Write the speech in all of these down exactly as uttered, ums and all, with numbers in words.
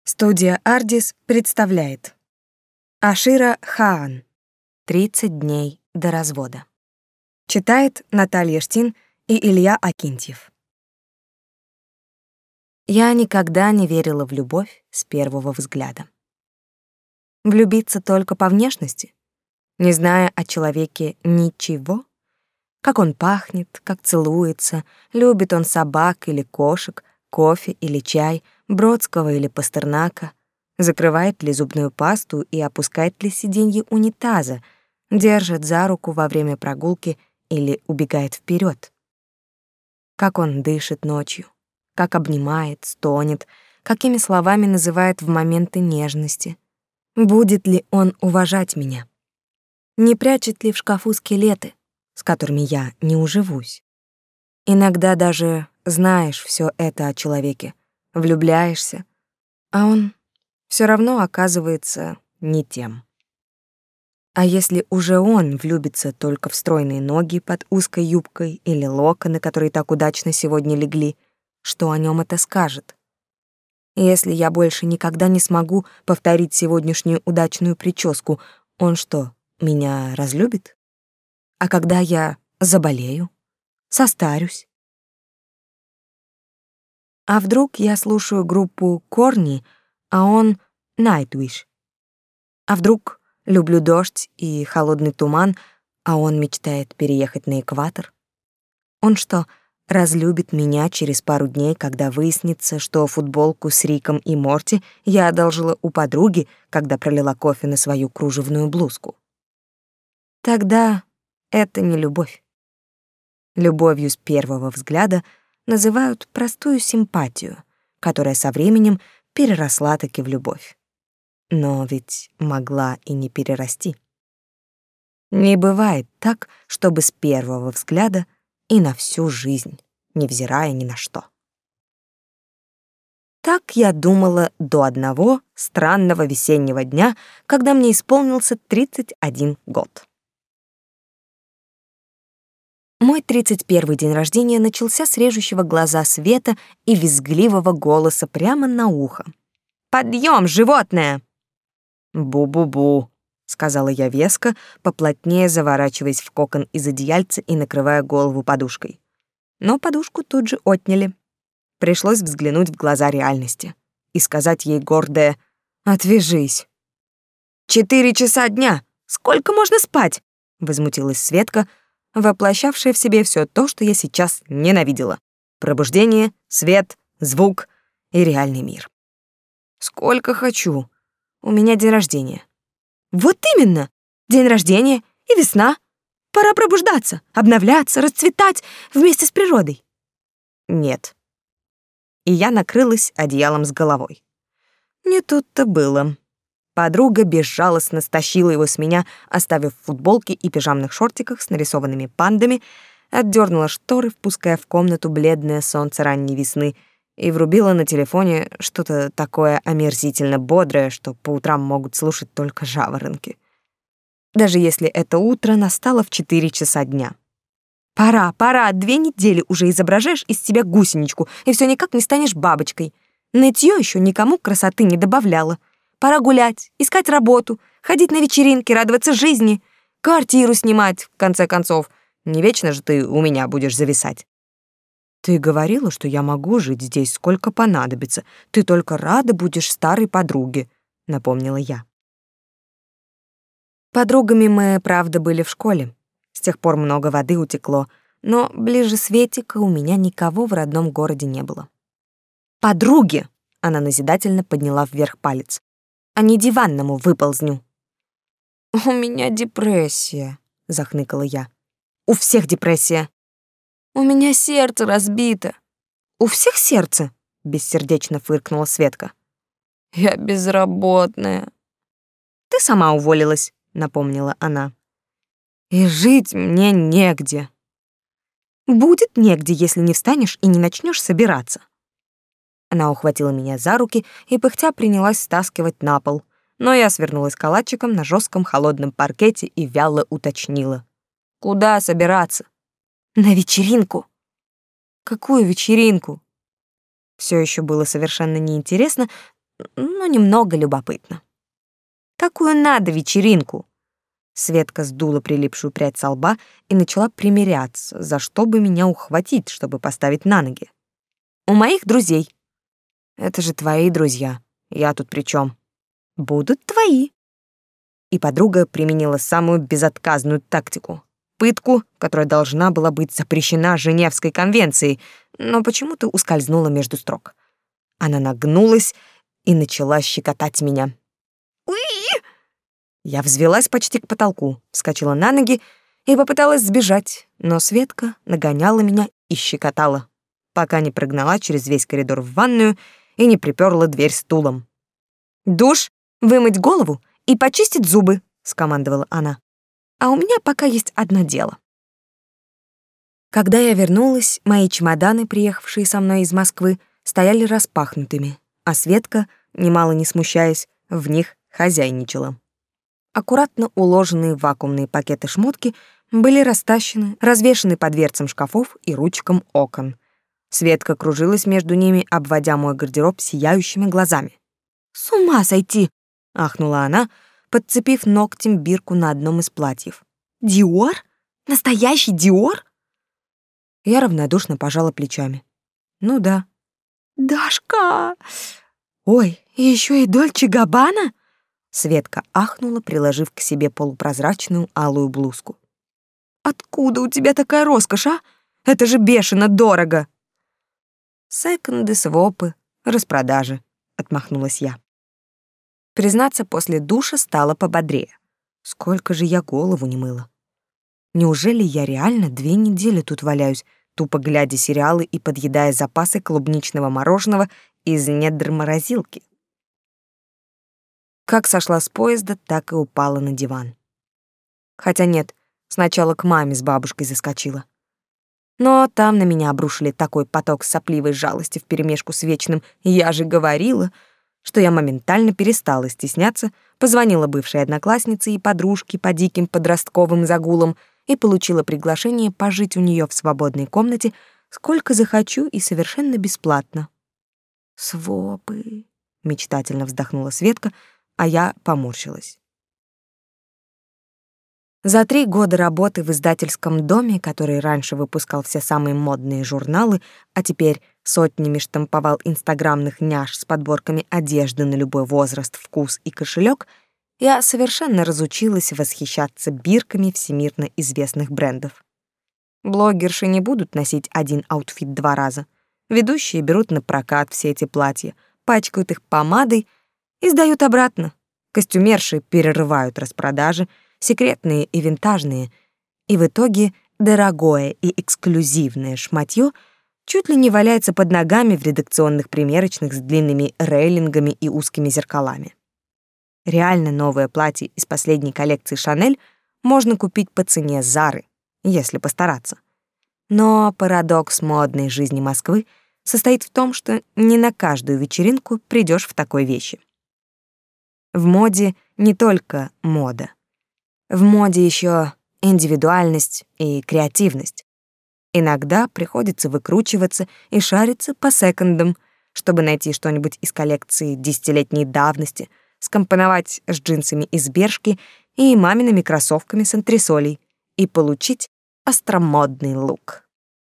Студия «Ардис» представляет Ашира Хаан. «тридцать дней до развода». Читает Наталья Штин и Илья Акинтьев. Я никогда не верила в любовь с первого взгляда. Влюбиться только по внешности, не зная о человеке ничего, как он пахнет, как целуется, любит он собак или кошек, кофе или чай, Бродского или Пастернака, закрывает ли зубную пасту и опускает ли сиденье унитаза, держит за руку во время прогулки или убегает вперед. Как он дышит ночью, как обнимает, стонет, какими словами называет в моменты нежности. Будет ли он уважать меня? Не прячет ли в шкафу скелеты, с которыми я не уживусь? Иногда даже знаешь все это о человеке, влюбляешься, а он все равно оказывается не тем. А если уже он влюбится только в стройные ноги под узкой юбкой или локоны, которые так удачно сегодня легли, что о нем это скажет? Если я больше никогда не смогу повторить сегодняшнюю удачную прическу, он что, меня разлюбит? А когда я заболею, состарюсь? А вдруг я слушаю группу Корни, а он Nightwish? А вдруг люблю дождь и холодный туман, а он мечтает переехать на экватор? Он что, разлюбит меня через пару дней, когда выяснится, что футболку с Риком и Морти я одолжила у подруги, когда пролила кофе на свою кружевную блузку? Тогда это не любовь. Любовью с первого взгляда называют простую симпатию, которая со временем переросла таки в любовь. Но ведь могла и не перерасти. Не бывает так, чтобы с первого взгляда и на всю жизнь, невзирая ни на что. Так я думала до одного странного весеннего дня, когда мне исполнился тридцать один год. Мой тридцать первый день рождения начался с режущего глаза света и визгливого голоса прямо на ухо. «Подъем, животное!» «Бу-бу-бу», — сказала я веско, поплотнее заворачиваясь в кокон из одеяльца и накрывая голову подушкой. Но подушку тут же отняли. Пришлось взглянуть в глаза реальности и сказать ей гордое «Отвяжись». «Четыре часа дня! Сколько можно спать?» — возмутилась Светка, воплощавшая в себе все то, что я сейчас ненавидела. Пробуждение, свет, звук и реальный мир. «Сколько хочу. У меня день рождения». «Вот именно! День рождения и весна. Пора пробуждаться, обновляться, расцветать вместе с природой». «Нет». И я накрылась одеялом с головой. Не тут-то было. Подруга безжалостно стащила его с меня, оставив в футболке и пижамных шортиках с нарисованными пандами, отдернула шторы, впуская в комнату бледное солнце ранней весны, и врубила на телефоне что-то такое омерзительно бодрое, что по утрам могут слушать только жаворонки. Даже если это утро настало в четыре часа дня. «Пора, пора, две недели уже изображаешь из себя гусеничку, и все никак не станешь бабочкой. Нытьё еще никому красоты не добавляло. Пора гулять, искать работу, ходить на вечеринки, радоваться жизни, квартиру снимать, в конце концов. Не вечно же ты у меня будешь зависать». «Ты говорила, что я могу жить здесь сколько понадобится. Ты только рада будешь старой подруге», — напомнила я. Подругами мы, правда, были в школе. С тех пор много воды утекло, но ближе Светика у меня никого в родном городе не было. «Подруги!» — она назидательно подняла вверх палец. «А не диванному выползню». «У меня депрессия», — захныкала я. «У всех депрессия». «У меня сердце разбито». «У всех сердце?» — бессердечно фыркнула Светка. «Я безработная». «Ты сама уволилась», — напомнила она. «И жить мне негде». «Будет негде, если не встанешь и не начнешь собираться». Она ухватила меня за руки и пыхтя принялась стаскивать на пол, но я свернулась калачиком на жестком холодном паркете и вяло уточнила. «Куда собираться?» «На вечеринку». «Какую вечеринку?» Все еще было совершенно неинтересно, но немного любопытно. Какую надо вечеринку? Светка сдула прилипшую прядь со лба и начала примиряться, за что бы меня ухватить, чтобы поставить на ноги. У моих друзей. Это же твои друзья. Я тут при чем? Будут твои. И подруга применила самую безотказную тактику. Пытку, которая должна была быть запрещена Женевской конвенцией, но почему-то ускользнула между строк. Она нагнулась и начала щекотать меня. Уи! Я взвилась почти к потолку, вскочила на ноги и попыталась сбежать, но Светка нагоняла меня и щекотала, пока не прогнала через весь коридор в ванную и не приперла дверь стулом. «Душ, вымыть голову и почистить зубы», — скомандовала она. «А у меня пока есть одно дело». Когда я вернулась, мои чемоданы, приехавшие со мной из Москвы, стояли распахнутыми, а Светка, немало не смущаясь, в них хозяйничала. Аккуратно уложенные в вакуумные пакеты шмотки были растащены, развешаны по дверцам шкафов и ручкам окон. Светка кружилась между ними, обводя мой гардероб сияющими глазами. «С ума сойти!» — ахнула она, подцепив ногтем бирку на одном из платьев. «Диор? Настоящий Диор?» Я равнодушно пожала плечами. «Ну да». «Дашка! Ой, еще и Дольче Габбана?» Светка ахнула, приложив к себе полупрозрачную алую блузку. «Откуда у тебя такая роскошь, а? Это же бешено дорого!» «Секонды, свопы, распродажи», — отмахнулась я. Признаться, после душа стало пободрее. Сколько же я голову не мыла. Неужели я реально две недели тут валяюсь, тупо глядя сериалы и подъедая запасы клубничного мороженого из недр морозилки? Как сошла с поезда, так и упала на диван. Хотя нет, сначала к маме с бабушкой заскочила. Но там на меня обрушили такой поток сопливой жалости вперемешку с вечным «я же говорила», что я моментально перестала стесняться, позвонила бывшей однокласснице и подружке по диким подростковым загулам и получила приглашение пожить у нее в свободной комнате сколько захочу и совершенно бесплатно. «Свопы», — мечтательно вздохнула Светка, а я поморщилась. За три года работы в издательском доме, который раньше выпускал все самые модные журналы, а теперь сотнями штамповал инстаграмных няш с подборками одежды на любой возраст, вкус и кошелек, я совершенно разучилась восхищаться бирками всемирно известных брендов. Блогерши не будут носить один аутфит два раза. Ведущие берут на прокат все эти платья, пачкают их помадой и сдают обратно. Костюмерши перерывают распродажи, секретные и винтажные, и в итоге дорогое и эксклюзивное шматье чуть ли не валяется под ногами в редакционных примерочных с длинными рейлингами и узкими зеркалами. Реально новое платье из последней коллекции Шанель можно купить по цене Зары, если постараться. Но парадокс модной жизни Москвы состоит в том, что не на каждую вечеринку придешь в такой вещи. В моде не только мода. В моде еще индивидуальность и креативность. Иногда приходится выкручиваться и шариться по секондам, чтобы найти что-нибудь из коллекции десятилетней давности, скомпоновать с джинсами из Бершки и мамиными кроссовками с антресолей и получить остромодный лук.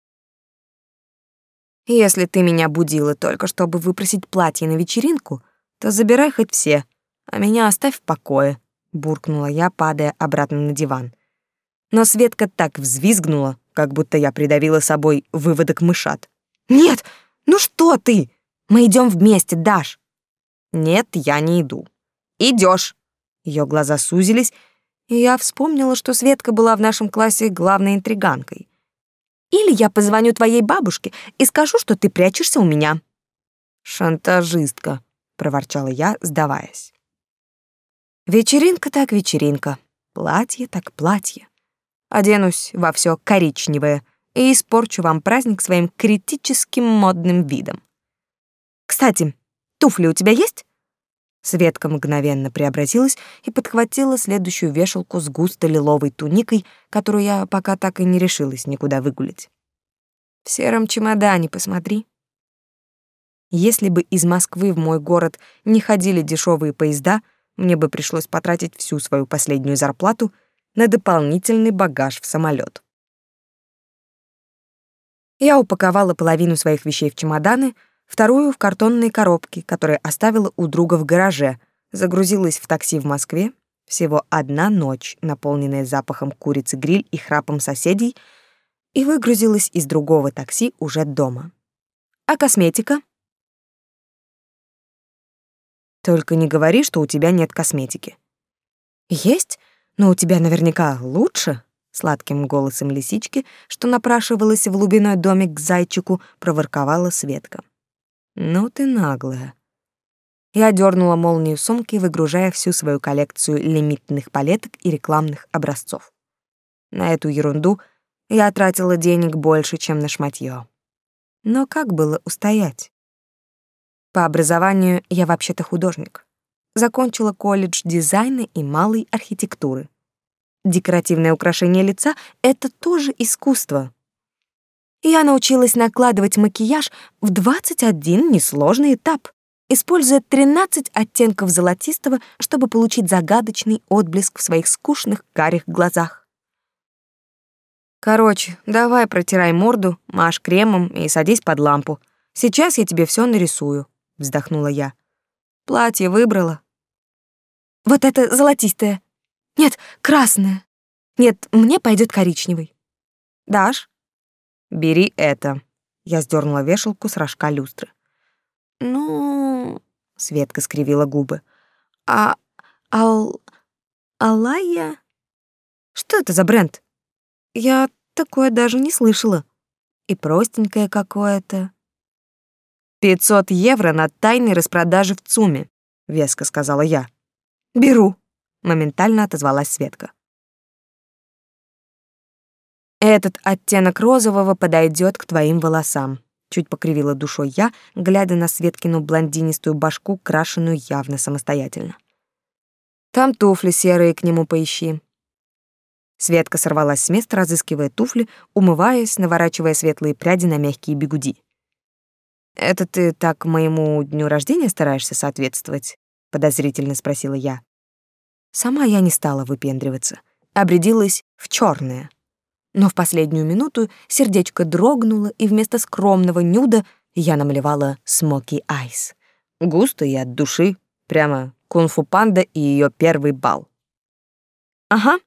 Если ты меня будила только чтобы выпросить платье на вечеринку, то забирай хоть все, а меня оставь в покое, буркнула я, падая обратно на диван. Но Светка так взвизгнула, как будто я придавила собой выводок мышат. «Нет, ну что ты? Мы идем вместе, Даш!» «Нет, я не иду». «Идешь!» Ее глаза сузились, и я вспомнила, что Светка была в нашем классе главной интриганкой. «Или я позвоню твоей бабушке и скажу, что ты прячешься у меня». «Шантажистка», — проворчала я, сдаваясь. Вечеринка так вечеринка, платье так платье. Оденусь во все коричневое и испорчу вам праздник своим критическим модным видом. Кстати, туфли у тебя есть? Светка мгновенно преобразилась и подхватила следующую вешалку с густо-лиловой туникой, которую я пока так и не решилась никуда выгулять. В сером чемодане посмотри. Если бы из Москвы в мой город не ходили дешевые поезда, мне бы пришлось потратить всю свою последнюю зарплату на дополнительный багаж в самолет. Я упаковала половину своих вещей в чемоданы, вторую — в картонные коробки, которые оставила у друга в гараже, загрузилась в такси в Москве. Всего одна ночь, наполненная запахом курицы-гриль и храпом соседей, и выгрузилась из другого такси уже дома. А косметика? Только не говори, что у тебя нет косметики. Есть, но у тебя наверняка лучше. Сладким голосом лисички, что напрашивалась в глубиной домик к зайчику, проворковала Светка. Ну ты наглая. Я дернула молнию сумки, выгружая всю свою коллекцию лимитных палеток и рекламных образцов. На эту ерунду я тратила денег больше, чем на шматьё. Но как было устоять? По образованию я вообще-то художник. Закончила колледж дизайна и малой архитектуры. Декоративное украшение лица — это тоже искусство. Я научилась накладывать макияж в двадцать один несложный этап, используя тринадцать оттенков золотистого, чтобы получить загадочный отблеск в своих скучных карих глазах. Короче, давай протирай морду, мажь кремом и садись под лампу. Сейчас я тебе все нарисую, вздохнула я. Платье выбрала. Вот это золотистое. Нет, красное. Нет, мне пойдет коричневый. Дашь? Бери это. Я сдернула вешалку с рожка люстры. Ну, Светка скривила губы. А ал Алая? Что это за бренд? Я такое даже не слышала. И простенькое какое-то. Пятьсот евро на тайной распродаже в ЦУМе, веско сказала я. Беру, моментально отозвалась Светка. Этот оттенок розового подойдет к твоим волосам, чуть покривила душой я, глядя на Светкину блондинистую башку, крашеную явно самостоятельно. Там туфли серые к нему поищи. Светка сорвалась с места, разыскивая туфли, умываясь, наворачивая светлые пряди на мягкие бигуди. «Это ты так моему дню рождения стараешься соответствовать?» — подозрительно спросила я. Сама я не стала выпендриваться, обрядилась в чёрное. Но в последнюю минуту сердечко дрогнуло, и вместо скромного нюда я намалевала смоки айс. Густо и от души, прямо кунг-фу панда и её первый бал. Ага.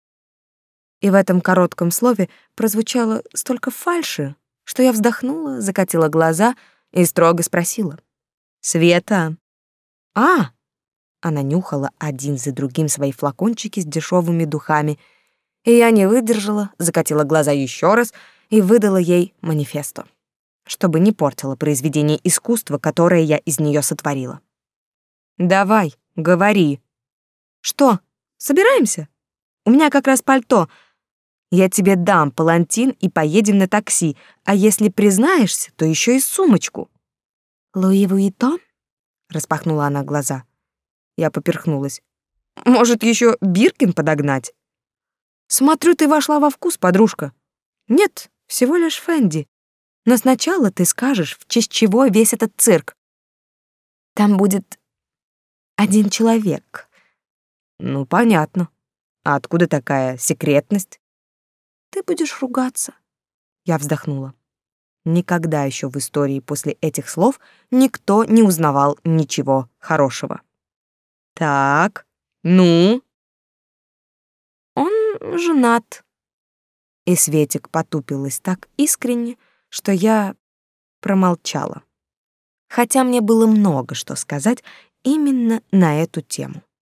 И в этом коротком слове прозвучало столько фальши, что я вздохнула, закатила глаза и строго спросила: «Света?» «А!» Она нюхала один за другим свои флакончики с дешевыми духами, и я не выдержала, закатила глаза еще раз и выдала ей манифесто, чтобы не портила произведение искусства, которое я из нее сотворила. «Давай, говори». «Что, собираемся? У меня как раз пальто. Я тебе дам палантин и поедем на такси, а если признаешься, то еще и сумочку». «Луи Вуиттон?» — распахнула она глаза. Я поперхнулась. «Может, еще Биркин подогнать?» «Смотрю, ты вошла во вкус, подружка». «Нет, всего лишь Фенди. Но сначала ты скажешь, в честь чего весь этот цирк. Там будет один человек». «Ну, понятно. А откуда такая секретность?» «Ты будешь ругаться». Я вздохнула. Никогда еще в истории после этих слов никто не узнавал ничего хорошего. «Так, ну?» «Он женат». И Светик потупилась так искренне, что я промолчала. Хотя мне было много что сказать именно на эту тему.